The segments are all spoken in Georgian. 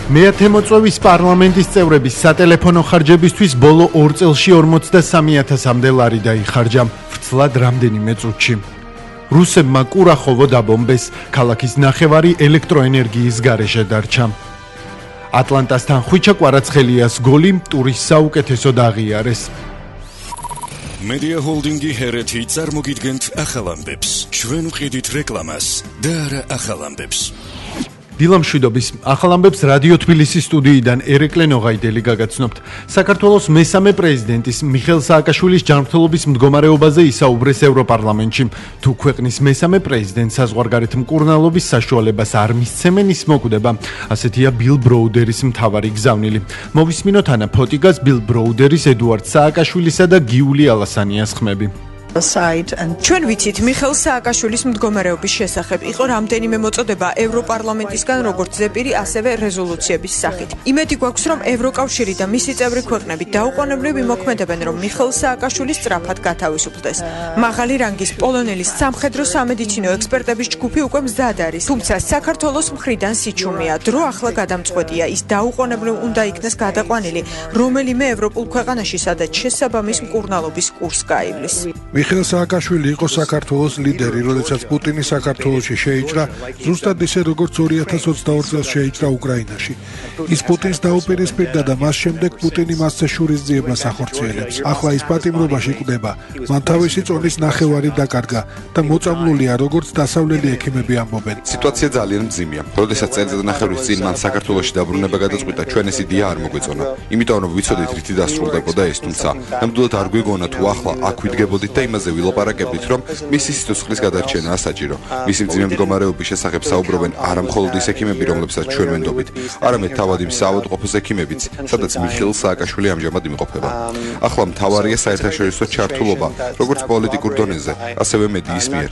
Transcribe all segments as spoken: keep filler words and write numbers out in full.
მეათე მოწვევის პარლამენტის წევრების სატელეფონო ხარჯებისთვის ბოლო ორ წელში ორმოცდასამი ათასამდე ლარი დაიხარჯა, ვრცლად რამდენიმე წუთში. რუსებმა კურახოვო დაბომბეს, ქალაქის ნახევარი ელექტროენერგიის გარეშე დარჩა. ატლანტასთან ხვიჩა კვარაცხელიას გოლი ტურის საუკეთესოდ აღიარეს. Media Holdingi ჰერეთი წარმოგიდგენთ ახალ ამბებს. ჩვენ ვყიდით რეკლამას და არა ახალ ამბებს. დილამშვიდობის ახალ ამბებს რადიო თბილისის სტუდიიდან ერეკლე ნოღაიდელი გაგაცნობთ. საქართველოს მესამე პრეზიდენტის მიხეილ სააკაშვილის ჯანმრთელობის მდგომარეობაზე ისაუბრეს ევროპარლამენტში. თუ ქვეყნის მესამე პრეზიდენტს საზღვარგარეთ მკურნალობის საშუალებას არ მისცემენ, ის მოკვდება. ასეთია ბილ ბროუდერის მთავარი გზავნილი. მოვისმინოთ ანა ფოტიგას, ბილ ბროუდერის, ედუარდ სააკაშვილისა და გიული ალასანიას ხმები. ჩვენ ვიცით, მიხეილ სააკაშვილის მდგომარეობის შესახებ იყო რამდენიმე მოწოდება ევროპარლამენტისგან, როგორც ზეპირი, ასევე რეზოლუციების სახით. იმედი გვაქვს, რომ ევროკავშირი და მისი წევრი ქვეყნები დაუყოვნებლივ იმოქმედებენ, რომ მიხეილ სააკაშვილი სწრაფად გათავისუფლდეს. მაღალი რანგის პოლონელის სამხედრო სამედიცინო ექსპერტების ჯგუფი უკვე მზად არის, თუმცა საქართველოს მხრიდან სიჩუმეა. დრო ახლა გადამწყვეტია, ის დაუყოვნებლივ უნდა იქნეს გადაყვანილი რომელიმე ევროპულ ქვეყანაში, სადაც შესაბამის მკურნალობის კურსს გაივლის. მიხეილ სააკაშვილი იყო საქართველოს ლიდერი, როდესაც პუტინი საქართველოში შეიჭრა, ზუსტად ისე როგორც ორი ათას ოცდაორ წელს შეიჭრა უკრაინაში. ის პუტინს დაუპირისპირდა და მას შემდეგ პუტინი მასზე შურისძიებას ახორციელებს. ახლა ის პატიმრობაში კვდება, მან თავისი წონის ნახევარი დაკარგა და მოწამლულია, როგორც დასავლელი ექიმები ამბობენ. სიტუაცია ძალიან მძიმეა. როდესაც წელიწადნახევრის წინ მან საქართველოში დაბრუნება გადაწყვიტა, ჩვენ ეს იდეა არ მოგვეწონა. იმიტომ რომ ვიცოდით რითი დასრულდებოდა ეს, თუმცა ნამდვილად არ გვიგონა თუ ახლა აქ ვიდგებოდით და იმაზე ვილაპარაკებით, რომ მისი სიცოცხლის გადარჩენაა საჭირო. მისი მძიმე მდგომარეობის შესახებ საუბრობენ არა მხოლოდ ის ექიმები, რომლებსაც ჩვენ ვენდობით, არამედ თავად იმ საავადმყოფოს ექიმებიც, სადაც მიხეილ სააკაშვილი ამჟამად იმყოფება. ახლა მთავარია საერთაშორისო ჩართულობა, როგორც პოლიტიკურ დონეზე, ასევე მედიის მიერ.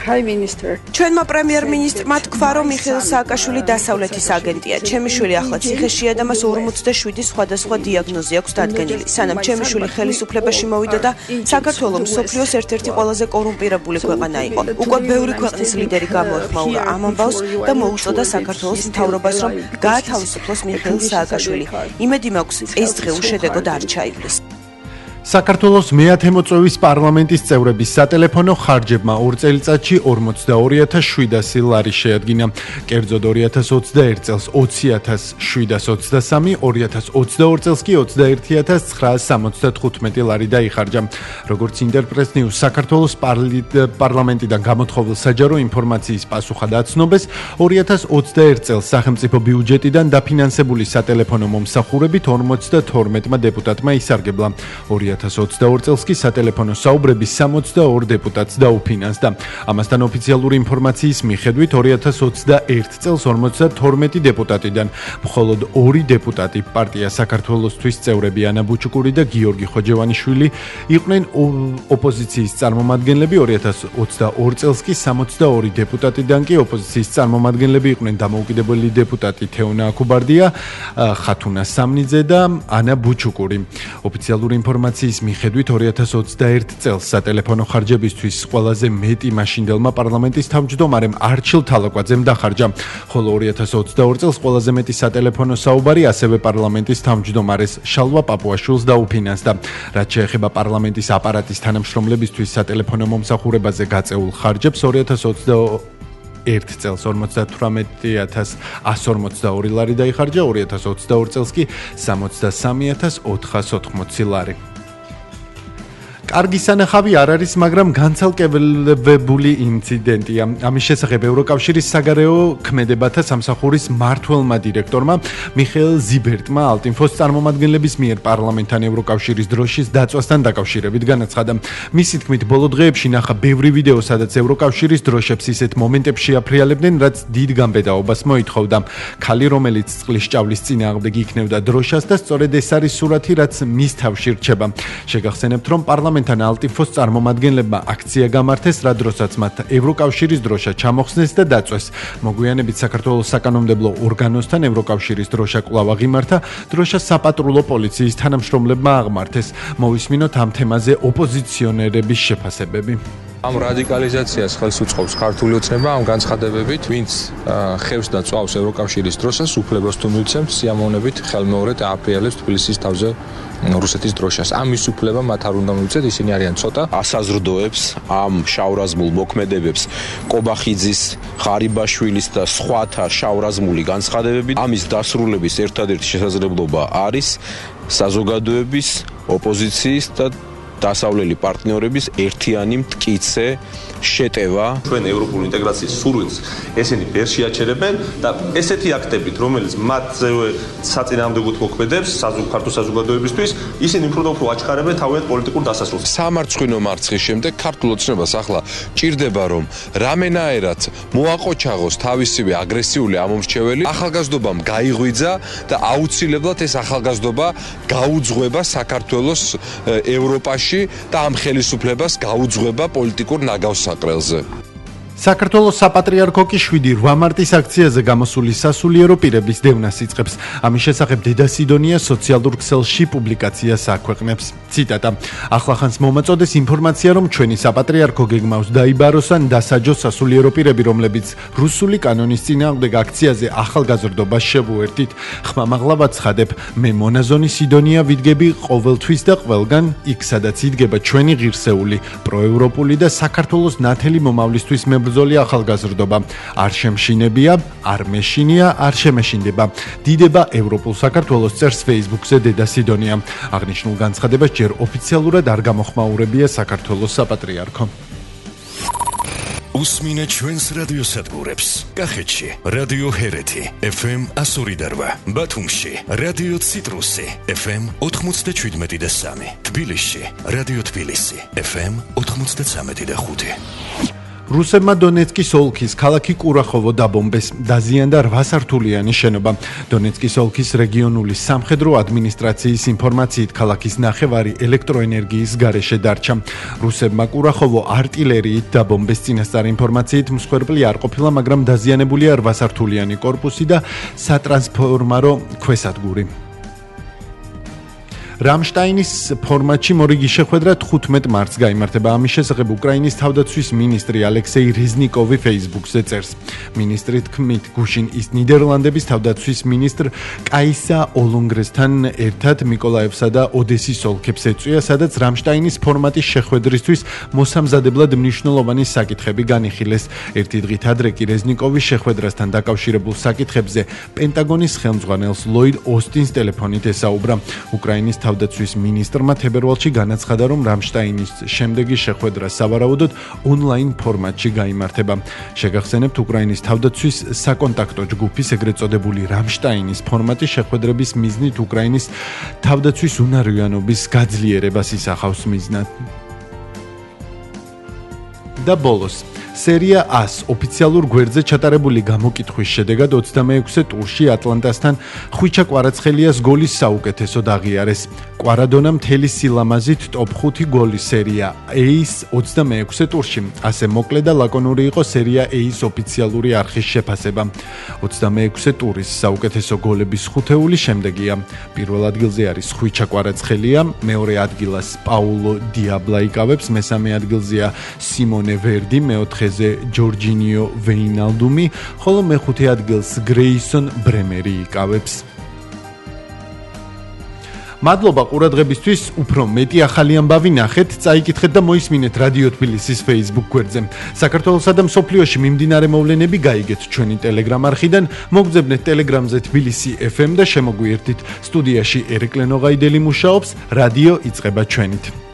ჩვენმა პრემიერ-მინისტრმა თქვა, რომ მიხეილ სააკაშვილი დასავლეთის აგენტია. ჩემი შვილი ახლა ციხეშია და მას ორმოცდაშვიდი სხვადასხვა დიაგნოზი აქვს დადგენილი. სანამ ჩემი შვილი ხელისუფლებაში მოვიდოდა, საქართველოს მსოფლიოს ერთ-ერთი ყველაზე კორუმპირებული ქვეყანა იყო. უკვე ბევრი ქვეყნის ლიდერი გამოეხმაურა ამ ამბავს და მოუწოდა საქართველოს მთავრობას, რომ გაათავისუფლოს მიხეილ სააკაშვილი. იმედი მაქვს, ეს დღე უშედეგოდ არ ჩაივლის. საქართველოს მეათე მოწვევის პარლამენტის წევრების სატელეფონო ხარჯებმა ორ წელიწადში ორმოცდაორი ათას შვიდასი ლარი შეადგინა. კერძოდ ორი ათას ოცდაერთ წელს ოცი ათას შვიდას ოცდასამი, ორი ათას ოცდაორ წელს კი ოცდაერთი ათას ცხრაას სამოცდათხუთმეტი ლარი დაიხარჯა. როგორც ინტერპრეს ნიუს საქართველოს პარლამენტიდან გამოთხოვილ საჯარო ინფორმაციის პასუხად აცნობეს, ორი ათას ოცდაერთ წელს სახელმწიფო ბიუჯეტიდან დაფინანსებული სატელეფონო მომსახურებით ორმოცდათორმეტმა დეპუტატმა ისარგებლა. ორი ათას ოცდაორ წელს კი სატელეფონო საუბრები სამოცდაორ დეპუტატს დაუფინანსდა. ამასთან ოფიციალური ინფორმაციის მიხედვით ორი ათას ოცდაერთ წელს ორმოცდათორმეტი დეპუტატიდან მხოლოდ ორი დეპუტატი პარტია საქართველოსთვის წევრები ანა ბუჩუკური და გიორგი ხოჯევანიშვილი იყვნენ ოპოზიციის წარმომადგენლები. ორი ათას ოცდაორ წელს კი სამოცდაორი დეპუტატიდან კი ოპოზიციის წარმომადგენლები იყვნენ დამოუკიდებელი დეპუტატი თეონა აქუბარდია, ხათუნა სამნიძე და ანა ბუჩუკური. ოფიციალური ინფორმაციის მიხედვით ორი ათას ოცდაერთ წელს სატელეფონო ხარჯებისთვის ყველაზე მეტი მაშინდელმა პარლამენტის თავმჯდომარემ არჩილ თალაკვაძემ დახარჯა, ხოლო ორი ათას ოცდაორ წელს ყველაზე მეტი სატელეფონო საუბარი ასევე პარლამენტის თავმჯდომარეს შალვა პაპუაშვილს დაუფინანსდა. რაც შეეხება პარლამენტის აპარატის თანამშრომლებისთვის სატელეფონო მომსახურებაზე გაწეულ ხარჯებს, ორი ათას ოცდაერთ წელს ორმოცდათვრამეტი ათას ასი ორმოცდაორი ლარი დაიხარჯა, ორი ათას ოცდაორ წელს კი სამოცდასამი ათას ოთხას ოთხმოცი ლარი. კარგი სანახავი არ არის, მაგრამ განცალკევებული ინციდენტია. ამის შესახებ ევროკავშირის საგარეო ქმედებათა სამსახურის მმართველმა დირექტორმა მიხეილ ზიბერტმა ალტინფოს წარმომადგენლების მიერ პარლამენტთან ევროკავშირის დროშის დაწვასთან დაკავშირებით განაცხადა. მისი თქმით, ბოლო დღეებში ნახა ბევრი ვიდეო, სადაც ევროკავშირის დროშებს ისეთ მომენტებში აფრიალებდნენ, რაც დიდ გამბედაობას მოითხოვდა. ქალი, რომელიც წყლის ჭავლის წინააღმდეგ იქნევდა დროშას და სწორედ ეს არის სურათი, რაც მის თავში რჩება. შეგახსენებთ, რომ პარლამენტ პარლამენტთან ალტიფოს წარმომადგენლებმა აქცია გამართეს, რა დროსაც მათ ევროკავშირის დროშა ჩამოხსნეს და დაწვეს. მოგვიანებით საქართველოს საკანონმდებლო ორგანოსთან ევროკავშირის დროშა კვლავ აღიმართა, დროშა საპატრულო პოლიციის თანამშრომლებმა აღმართეს. მოვისმინოთ ამ თემაზე ოპოზიციონერების შეფასებები. ამ რადიკალიზაციას ხელს უწყობს ქართული ოცნება ამ განცხადებებით, ვინც ხევს და წვავს ევროკავშირის დროშას, უფლებას თუ მიცემს სიამოვნებით ხელმეორედ აფრიალებს თბილისის თავზე რუსეთის დროშას. ამის უფლება მათ არ უნდა მივუწეთ, ისინი არიან ცოტა. ასაზრდოებს ამ შავრაზმულ მოქმედებებს კობახიძის, ღარიბაშვილის და სხვათა შავრაზმული განცხადებები. ამის დასრულების ერთადერთი შესაძლებლობა არის საზოგადოების, ოპოზიციის და დასავლელი პარტნიორების ერთიანი მტკიცე შეტევა. ჩვენ ევროპული ინტეგრაციის სურვილს ესენი ვერ შეაჩერებენ და ესეთი აქტებით, რომელიც მათზე საწინააღმდეგოდ მოქმედებს ქართულ საზოგადოებისთვის, ისინი უფრო და უფრო აჩქარებენ თავიანთ პოლიტიკურ დასასრულს. სამარცხვინო მარცხის შემდეგ ქართულ ოცნებას ახლა ჭირდება, რომ რამენაერად მოაყოჩაღოს თავისივე აგრესიული ამომრჩეველი, ახალგაზრდობამ გაიღვიძა და აუცილებლად ეს ახალგაზრდობა გაუძღვება საქართველოს ევროპაში და ამ ხელისუფლებას გაუძღვება პოლიტიკურ ნაგავსაყრელზე. საქართველოს საპატრიარქო კი შვიდი რვა მარტის აქციაზე გამოსული სასულიერო პირების დევნას იწყებს. ამის შესახებ დედა სიდონია სოციალურ ქსელში პუბლიკაციას აქვეყნებს. ციტატა: ახლახანს მომაწოდეს ინფორმაცია, რომ ჩვენი საპატრიარქო გეგმავს დაიბაროს ან დასაჯოს სასულიერო პირები, რომლებიც რუსული კანონის წინააღმდეგ აქციაზე ახალგაზრდობას შევუერთით. ხმამაღლა ვაცხადებ, მე მონაზონი სიდონია ვიდგები ყოველთვის და ყველგან, იქ სადაც იდგება ჩვენი ღირსეული, პროევროპული და საქართველოს ნათელი მომავლისთვის მე ბრძოლი ახალგაზრდობა არ შემშინებია, არ მეშინია, არ შემეშინდება. დიდება ევროპულ საქართველოს წერს Facebook-ზე დედა სიდონია. აღნიშნულ განცხადებას ჯერ ოფიციალურად არ გამოხმაურებია საქართველოს საპატრიარქო. უსმინე ჩვენს რადიოსადგურებს. კახეთში რადიო ჰერეთი ეფ ემ εκατო ორი და რვა, ბათუმში რადიო ციტრუსი ეფ ემ ოთხმოცდაშვიდმეტი და სამი, თბილისში რადიო თბილისი ეფ ემ ოთხმოცდაცამეტი და ხუთი. რუსებმა დონეცკის ოლქის ქალაქი კურახოვო დაბომბეს, დაზიანდა რვა სართულიანი შენობა. დონეცკის ოლქის რეგიონული სამხედრო ადმინისტრაციის ინფორმაციით ქალაქის ნახევარი ელექტროენერგიის გარეშე დარჩა. რუსებმა კურახოვო არტილერიით დაბომბეს, წინასწარ ინფორმაციით მსხვერპლი არ ყოფილა, მაგრამ დაზიანებულია რვა სართულიანი კორპუსი და სატრანსფორმარო ქვესადგური. რამშტაინის ფორმატში მორიგი შეხვედრა თხუთმეტ მარტს გაიმართება. ამის შესახებ უკრაინის თავდაცვის მინისტრი ალექსეი რეზნიკოვი Facebook-ზე წერს. მინისტრი თქმით, გუშინ ის ნიდერლანდების თავდაცვის მინისტრ კაისა ოლონგრესთან ერთად მიკოლაევსა და ოდესის ოლქებს ეწვია, სადაც რამშტაინის ფორმატის შეხვედრისთვის მოსამზადებლად მნიშვნელოვანი საკითხები განიხილეს. ერთი დღით ადრე კი რეზნიკოვი შეხვედრასთან დაკავშირებულ საკითხებზე პენტაგონის ხელმძღვანელს ლოიდ ოსტინს ტელეფონით ესაუბრა. უკრაინის თავდაცვის მინისტრმა თებერვალში განაცხადა, რომ რამშტაინის შემდეგი შეხვედრა სავარაუდოდ ონლაინ ფორმატში გაიმართება. შეგახსენებთ, უკრაინის თავდაცვის საკონტაქტო ჯგუფის ეგრეთ წოდებული რამშტაინის ფორმატის შეხვედრების მიზნით უკრაინის თავდაცვის უნარიანობის გაძლიერებას ისახავს მიზნად. და ბოლოს სერია ას ოფიციალურ გვერდზე ჩატარებული გამოკითხვის შედეგად ოცდამეექვსე ტურში ატლანტასთან ხვიჩა კვარაცხელიას გოლის საუკეთესოდ აღიარეს. კვარადონა მთელი სილამაზით ტოპ ხუთი გოლის სერია A-ის ოცდამეექვსე ტურში. ასე მოკლე და ლაკონური იყო სერია A-ის ოფიციალური არხის შეფასება. ოცდამეექვსე ტურის საუკეთესო გოლების ხუთეული შემდეგია. პირველ ადგილზე არის ხვიჩა კვარაცხელია, მეორე ადგილას პაულო დიაბლა იკავებს, მესამე ადგილზეა სიმონე ვერდი, მეოთხე ჯორჯინიო ვეინალდუმი, ხოლო მეხუთე ადგილს გრეისონ ბრემერი იკავებს. მადლობა ყურადღებისთვის, უფრო მეტი ახალი ამბავი ნახეთ, წაიკითხეთ და მოისმინეთ რადიო თბილისის Facebook გვერდზე. საქართველოსა და მსოფლიოში მიმდინარე მოვლენები გაიგეთ ჩვენი Telegram არხიდან, მოგძებნეთ Telegram-ზე თბილისი ეფ ემ და შემოგვიერთდით. სტუდიაში ერეკლე ნოღაიდელი მუშაობს, რადიო იწყება ჩვენით.